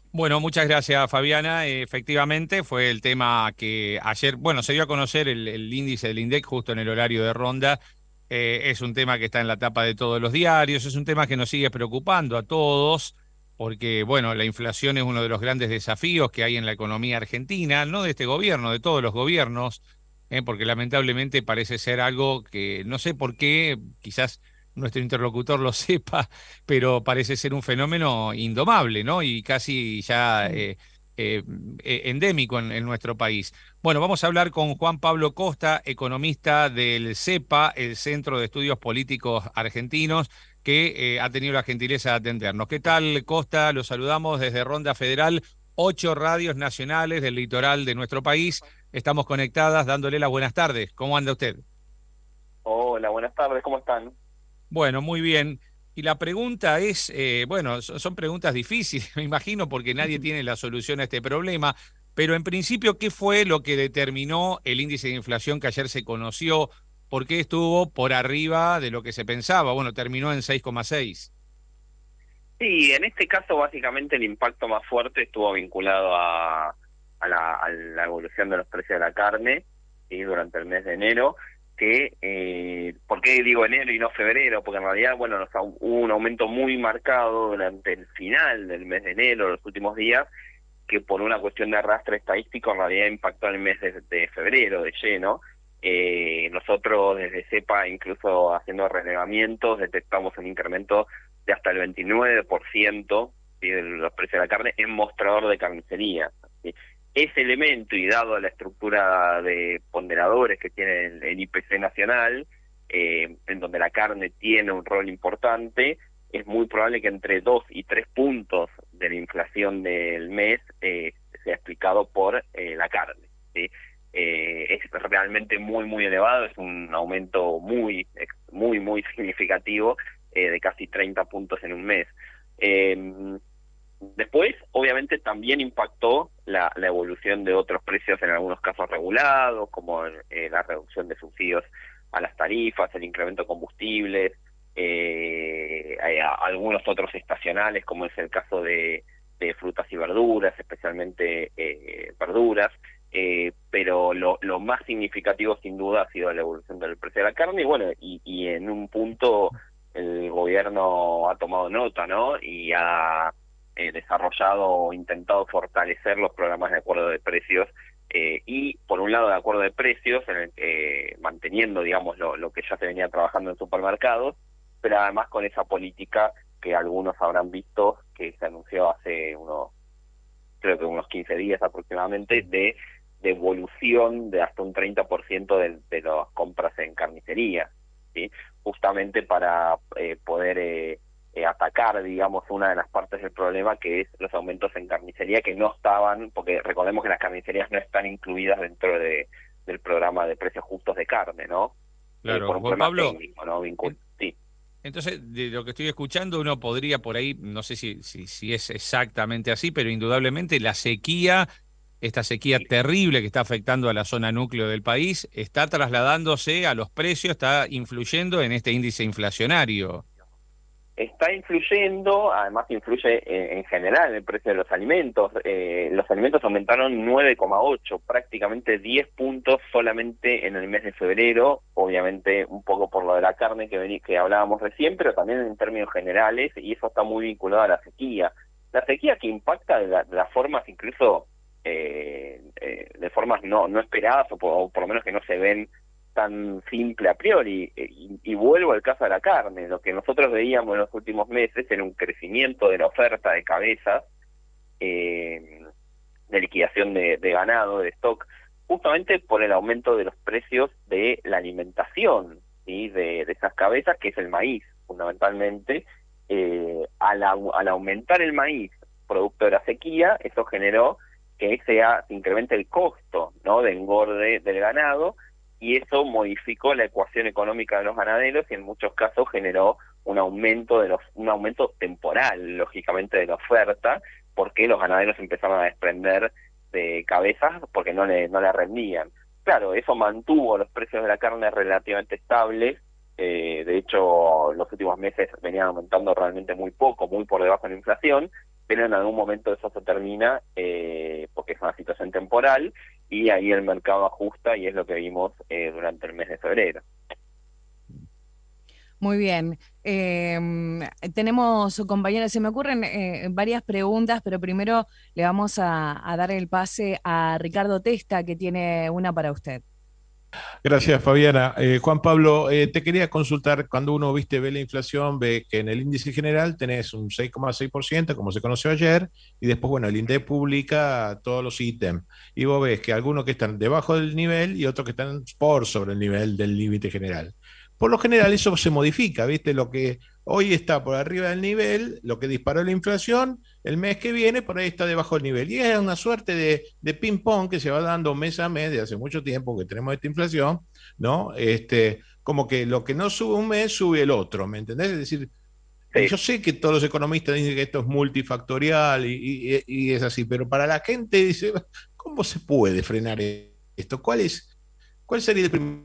Bueno, muchas gracias, Fabiana. Efectivamente, fue el tema que ayer, bueno, se dio a conocer el índice del INDEC justo en el horario de ronda. Es un tema que está en la tapa de todos los diarios, es un tema que nos sigue preocupando a todos, porque, bueno, la inflación es uno de los grandes desafíos que hay en la economía argentina, no de este gobierno, de todos los gobiernos, porque lamentablemente parece ser algo que no sé por qué, quizás nuestro interlocutor lo sepa, pero parece ser un fenómeno indomable, ¿no? Y casi ya eh, endémico en nuestro país. Bueno, vamos a hablar con Juan Pablo Costa, economista del CEPA, el Centro de Estudios Políticos Argentinos, que ha tenido la gentileza de atendernos. ¿Qué tal, Costa? Los saludamos desde Ronda Federal, 8 radios nacionales del litoral de nuestro país. Estamos conectadas dándole las buenas tardes. ¿Cómo anda usted? Hola, buenas tardes, ¿cómo están? Bueno, muy bien. Y la pregunta es, bueno, son preguntas difíciles, me imagino, porque nadie tiene la solución a este problema, pero en principio, ¿qué fue lo que determinó el índice de inflación que ayer se conoció? ¿Por qué estuvo por arriba de lo que se pensaba? Bueno, terminó en 6,6. Sí, en este caso básicamente el impacto más fuerte estuvo vinculado a la evolución de los precios de la carne, ¿sí? Durante el mes de enero, ¿por qué digo enero y no febrero? Porque en realidad, bueno, hubo un aumento muy marcado durante el final del mes de enero, los últimos días, que por una cuestión de arrastre estadístico en realidad impactó en el mes de febrero de lleno. Nosotros desde CEPA, incluso haciendo relevamientos, detectamos un incremento de hasta el 29%, ¿sí?, de los precios de la carne en mostrador de carnicería, ¿sí? Ese elemento, y dado la estructura de ponderadores que tiene el IPC nacional, en donde la carne tiene un rol importante, es muy probable que entre 2 y 3 puntos de la inflación del mes sea explicado por la carne, ¿sí? Es realmente muy, muy elevado, es un aumento muy significativo, de casi 30 puntos en un mes. Eh, Después, obviamente, también impactó la evolución de otros precios, en algunos casos regulados, como la reducción de subsidios a las tarifas, el incremento de combustibles, algunos otros estacionales, como es el caso de frutas y verduras, especialmente verduras, pero lo más significativo sin duda ha sido la evolución del precio de la carne, y bueno, y en un punto el gobierno ha tomado nota, ¿no? Y ha desarrollado o intentado fortalecer los programas de acuerdo de precios, y por un lado de acuerdo de precios, manteniendo, digamos, lo que ya se venía trabajando en supermercados, pero además con esa política que algunos habrán visto, que se anunció hace creo que unos 15 días aproximadamente, de devolución de hasta un 30% de las compras en carnicería, ¿sí? Justamente para poder atacar, digamos, una de las partes del problema, que es los aumentos en carnicería que no estaban, porque recordemos que las carnicerías no están incluidas dentro del programa de precios justos de carne, ¿no? Claro, Por un Juan problema Pablo, técnico, ¿no? Sí. entonces, de lo que estoy escuchando, uno podría por ahí, no sé si es exactamente así, pero indudablemente la sequía, esta sequía terrible que está afectando a la zona núcleo del país, está trasladándose a los precios, está influyendo en este índice inflacionario. Está influyendo, además influye en general en el precio de los alimentos. Los alimentos aumentaron 9,8, prácticamente 10 puntos solamente en el mes de febrero, obviamente un poco por lo de la carne que hablábamos recién, pero también en términos generales, y eso está muy vinculado a la sequía. La sequía que impacta de las formas incluso, de formas no esperadas, o por lo menos que no se ven tan simple a priori, y vuelvo al caso de la carne. Lo que nosotros veíamos en los últimos meses era un crecimiento de la oferta de cabezas, eh, de liquidación de ganado, de stock, justamente por el aumento de los precios de la alimentación, ¿sí? De esas cabezas, que es el maíz, fundamentalmente. Al aumentar el maíz, producto de la sequía, eso generó que se incremente el costo, ¿no?, de engorde del ganado, y eso modificó la ecuación económica de los ganaderos, y en muchos casos generó un aumento temporal, lógicamente, de la oferta, porque los ganaderos empezaron a desprender de cabezas porque no le rendían. Claro, eso mantuvo los precios de la carne relativamente estables. De hecho, los últimos meses venían aumentando realmente muy poco, muy por debajo de la inflación, pero en algún momento eso se termina, porque es una situación temporal, y ahí el mercado ajusta, y es lo que vimos durante el mes de febrero. Muy bien. Tenemos, compañeros, se me ocurren varias preguntas, pero primero le vamos a dar el pase a Ricardo Testa, que tiene una para usted. Gracias, Fabiana. Juan Pablo, te quería consultar, cuando uno ve la inflación, ve que en el índice general tenés un 6,6%, como se conoció ayer, y después, bueno, el INDEC publica todos los ítems, y vos ves que algunos que están debajo del nivel y otros que están por sobre el nivel del límite general. Por lo general eso se modifica, ¿viste? Lo que hoy está por arriba del nivel, lo que disparó la inflación, el mes que viene por ahí está debajo del nivel. Y es una suerte de ping-pong que se va dando mes a mes de hace mucho tiempo que tenemos esta inflación, ¿no? Como que lo que no sube un mes, sube el otro, ¿me entendés? Es decir, y Sí. yo sé que todos los economistas dicen que esto es multifactorial y es así, pero para la gente dice, ¿cómo se puede frenar esto? ¿Cuál sería el primer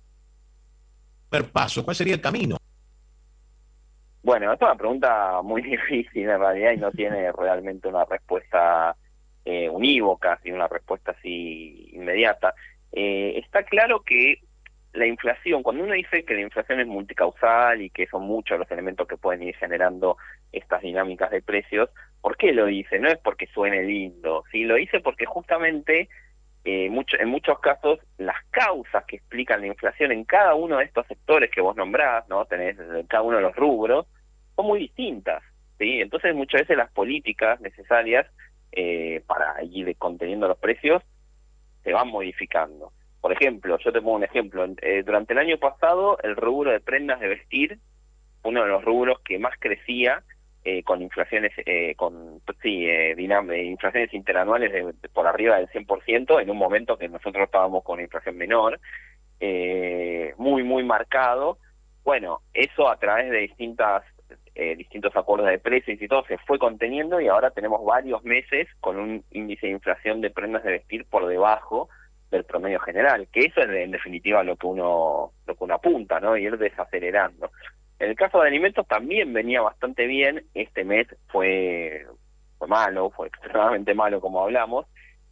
paso? ¿Cuál sería el camino? Bueno, esta es una pregunta muy difícil en realidad y no tiene realmente una respuesta unívoca, y una respuesta así inmediata. Está claro que la inflación, cuando uno dice que la inflación es multicausal y que son muchos los elementos que pueden ir generando estas dinámicas de precios, ¿por qué lo dice? No es porque suene lindo, ¿sí? Lo dice porque justamente en muchos casos las causas que explican la inflación en cada uno de estos sectores que vos nombrás, ¿no? Tenés en cada uno de los rubros, son muy distintas, ¿sí? Entonces muchas veces las políticas necesarias para ir conteniendo los precios se van modificando. Por ejemplo, yo te pongo un ejemplo, durante el año pasado el rubro de prendas de vestir, uno de los rubros que más crecía con inflaciones, inflaciones interanuales por arriba del 100%, en un momento que nosotros estábamos con una inflación menor, muy, muy marcado. Bueno, eso a través de distintos acuerdos de precios y todo se fue conteniendo, y ahora tenemos varios meses con un índice de inflación de prendas de vestir por debajo del promedio general, que eso es en definitiva lo que uno apunta, ¿no? Ir desacelerando. En el caso de alimentos también venía bastante bien. Este mes fue malo, fue extremadamente malo, como hablamos,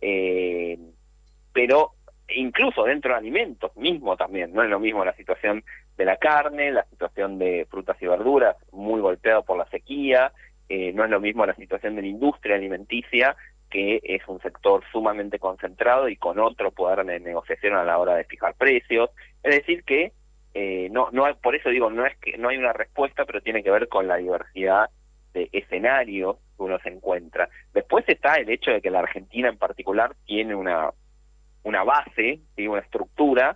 pero incluso dentro de alimentos mismo también, no es lo mismo la situación de la carne, la situación de frutas y verduras, muy golpeado por la sequía, no es lo mismo la situación de la industria alimenticia, que es un sector sumamente concentrado y con otro poder de negociación a la hora de fijar precios. Es decir que por eso digo, no es que no hay una respuesta, pero tiene que ver con la diversidad de escenarios que uno se encuentra. Después está el hecho de que la Argentina en particular tiene una base, ¿sí? Una estructura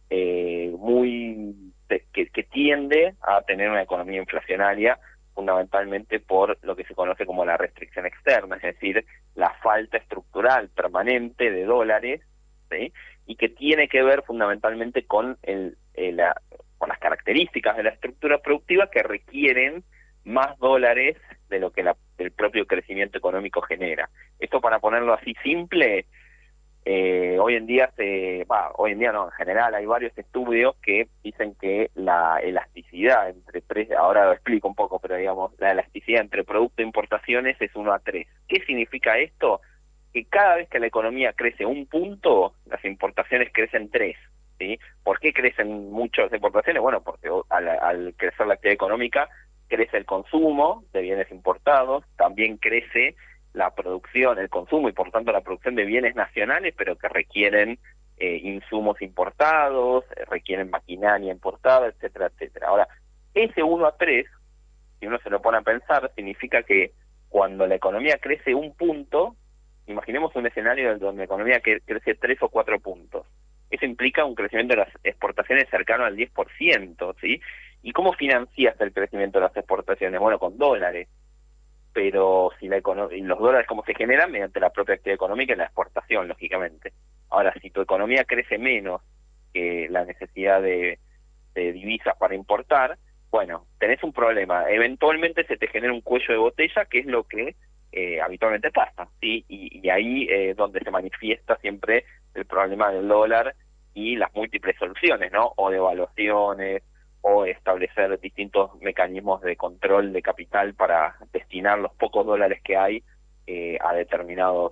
que tiende a tener una economía inflacionaria, fundamentalmente por lo que se conoce como la restricción externa, es decir, la falta estructural permanente de dólares, ¿sí? Y que tiene que ver fundamentalmente con con las características de la estructura productiva que requieren más dólares de lo que el propio crecimiento económico genera. Esto, para ponerlo así simple, hoy en día en general hay varios estudios que dicen que la elasticidad entre precios, ahora lo explico un poco, pero digamos, la elasticidad entre producto e importaciones es 1 a 3. ¿Qué significa esto? Que cada vez que la economía crece 1 punto, las importaciones crecen 3, ¿sí? ¿Por qué crecen mucho las importaciones? Bueno, porque al crecer la actividad económica, crece el consumo de bienes importados, también crece la producción, el consumo y por tanto la producción de bienes nacionales, pero que requieren insumos importados, requieren maquinaria importada, etcétera, etcétera. Ahora, ese 1 a 3, si uno se lo pone a pensar, significa que cuando la economía crece 1 punto, imaginemos un escenario donde la economía crece 3 o 4 puntos. Eso implica un crecimiento de las exportaciones cercano al 10%, ¿sí? ¿Y cómo financias el crecimiento de las exportaciones? Bueno, con dólares. Pero si y los dólares, ¿cómo se generan? Mediante la propia actividad económica y la exportación, lógicamente. Ahora, si tu economía crece menos que la necesidad de divisas para importar, bueno, tenés un problema. Eventualmente se te genera un cuello de botella, que es lo que habitualmente pasa, ¿sí? Y ahí es donde se manifiesta siempre el problema del dólar y las múltiples soluciones, ¿no? O devaluaciones, o establecer distintos mecanismos de control de capital para destinar los pocos dólares que hay a determinados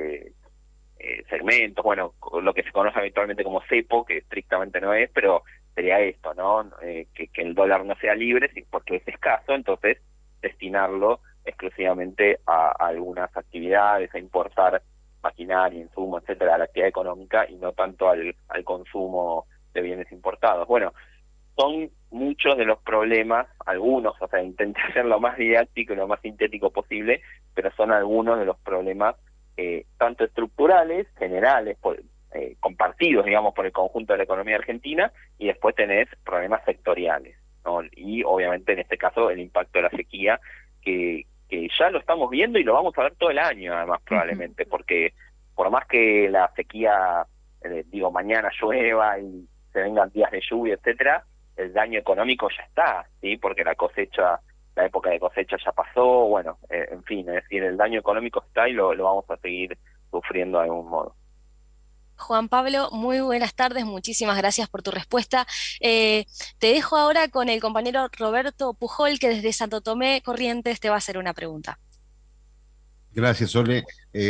segmentos, bueno, lo que se conoce habitualmente como cepo, que estrictamente no es, pero sería esto, ¿no? Que el dólar no sea libre porque es escaso, entonces destinarlo exclusivamente a algunas actividades, a importar maquinaria, insumos, etcétera, a la actividad económica y no tanto al consumo de bienes importados. Bueno, son muchos de los problemas, algunos, o sea, intenté ser lo más didáctico y lo más sintético posible, pero son algunos de los problemas tanto estructurales, generales, compartidos, digamos, por el conjunto de la economía argentina, y después tenés problemas sectoriales, ¿no? Y obviamente en este caso el impacto de la sequía, que ya lo estamos viendo y lo vamos a ver todo el año, además, probablemente, porque por más que la sequía, mañana llueva y se vengan días de lluvia, etcétera, el daño económico ya está, ¿sí? Porque la época de cosecha ya pasó, bueno, en fin, es decir, el daño económico está y lo vamos a seguir sufriendo de algún modo. Juan Pablo, muy buenas tardes, muchísimas gracias por tu respuesta. Te dejo ahora con el compañero Roberto Pujol, que desde Santo Tomé, Corrientes, te va a hacer una pregunta. Gracias, Sole.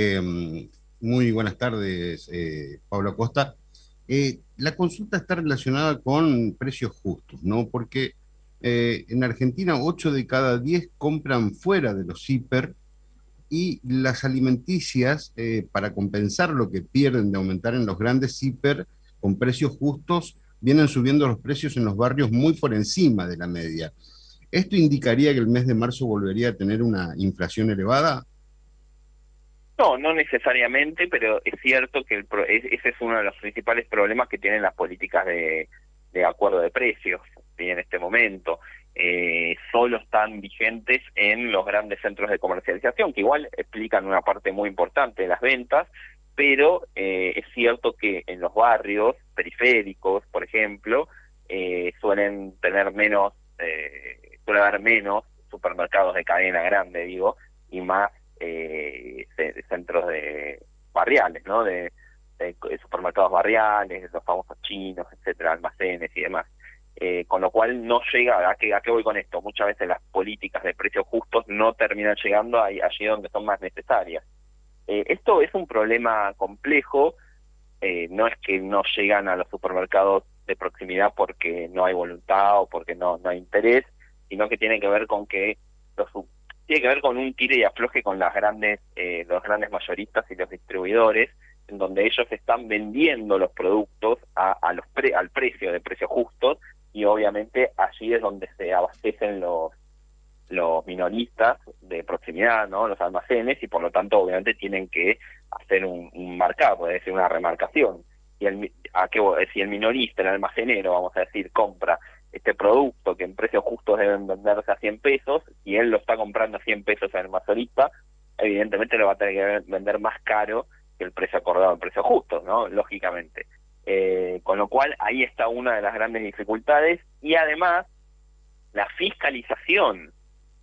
Muy buenas tardes, Pablo Acosta. La consulta está relacionada con precios justos, ¿no? Porque en Argentina 8 de cada 10 compran fuera de los hiper, y las alimenticias, para compensar lo que pierden de aumentar en los grandes hiper con precios justos, vienen subiendo los precios en los barrios muy por encima de la media. ¿Esto indicaría que el mes de marzo volvería a tener una inflación elevada? No, no necesariamente, pero es cierto que ese es uno de los principales problemas que tienen las políticas de acuerdo de precios, ¿sí? En este momento. Solo están vigentes en los grandes centros de comercialización, que igual explican una parte muy importante de las ventas, pero es cierto que en los barrios periféricos, por ejemplo, suele haber menos supermercados de cadena grande, digo, y más centros barriales, ¿no? De supermercados barriales, los famosos chinos, etcétera, almacenes y demás. Con lo cual no llega, ¿a qué voy con esto? Muchas veces las políticas de precios justos no terminan llegando allí donde son más necesarias. Esto es un problema complejo, no es que no llegan a los supermercados de proximidad porque no hay voluntad o porque no hay interés, sino que tiene que ver con un tire y afloje con los grandes mayoristas y los distribuidores, en donde ellos están vendiendo los productos al precio de precios justos, y obviamente allí es donde se abastecen los minoristas de proximidad, ¿no? Los almacenes, y por lo tanto obviamente tienen que hacer un marcado, puede ser una remarcación. Si el minorista, el almacenero, vamos a decir, compra este producto que en precios justos deben venderse a 100 pesos, y él lo está comprando a 100 pesos al mayorista, evidentemente lo va a tener que vender más caro que el precio acordado en precios justos, ¿no? Lógicamente. Con lo cual ahí está una de las grandes dificultades, y además la fiscalización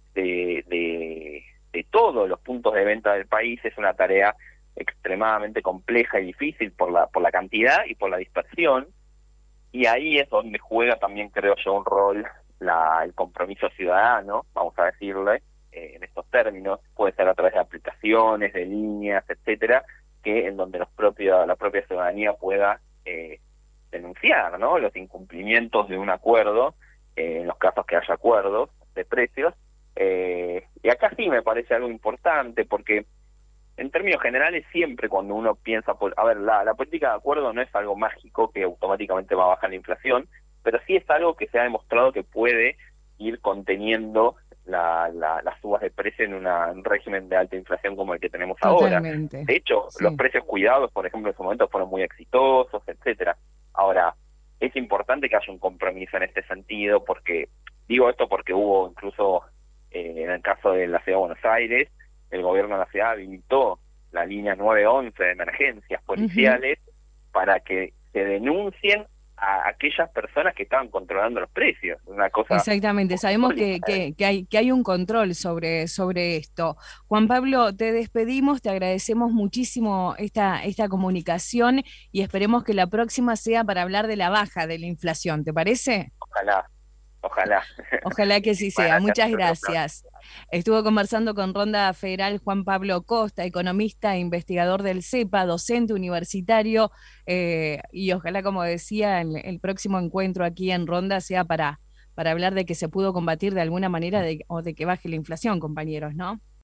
de todos los puntos de venta del país es una tarea extremadamente compleja y difícil por la cantidad y por la dispersión, y ahí es donde juega también, creo yo, un rol el compromiso ciudadano, vamos a decirle, en estos términos. Puede ser a través de aplicaciones, de líneas, etcétera, en donde la propia ciudadanía pueda denunciar, ¿no?, los incumplimientos de un acuerdo, en los casos que haya acuerdos de precios. Y acá sí me parece algo importante, porque en términos generales siempre cuando uno piensa, la política de acuerdo no es algo mágico que automáticamente va a bajar la inflación, pero sí es algo que se ha demostrado que puede ir conteniendo las subas de precio en un régimen de alta inflación como el que tenemos Totalmente. ahora. De hecho, Sí. los precios cuidados, por ejemplo, en su momento fueron muy exitosos, etcétera. Ahora, es importante que haya un compromiso en este sentido, porque digo esto porque hubo incluso, en el caso de la Ciudad de Buenos Aires, el gobierno de la ciudad habilitó la línea 911 de emergencias policiales para que se denuncien a aquellas personas que estaban controlando los precios. Una cosa. Exactamente, sabemos que hay un control sobre esto. Juan Pablo, te despedimos, te agradecemos muchísimo esta comunicación y esperemos que la próxima sea para hablar de la baja de la inflación, ¿te parece? Ojalá. Ojalá. Ojalá que sí sea. Muchas gracias. Estuvo conversando con Ronda Federal Juan Pablo Costa, economista e investigador del CEPA, docente universitario, y ojalá, como decía, el próximo encuentro aquí en Ronda sea para hablar de que se pudo combatir de alguna manera o de que baje la inflación, compañeros, ¿no?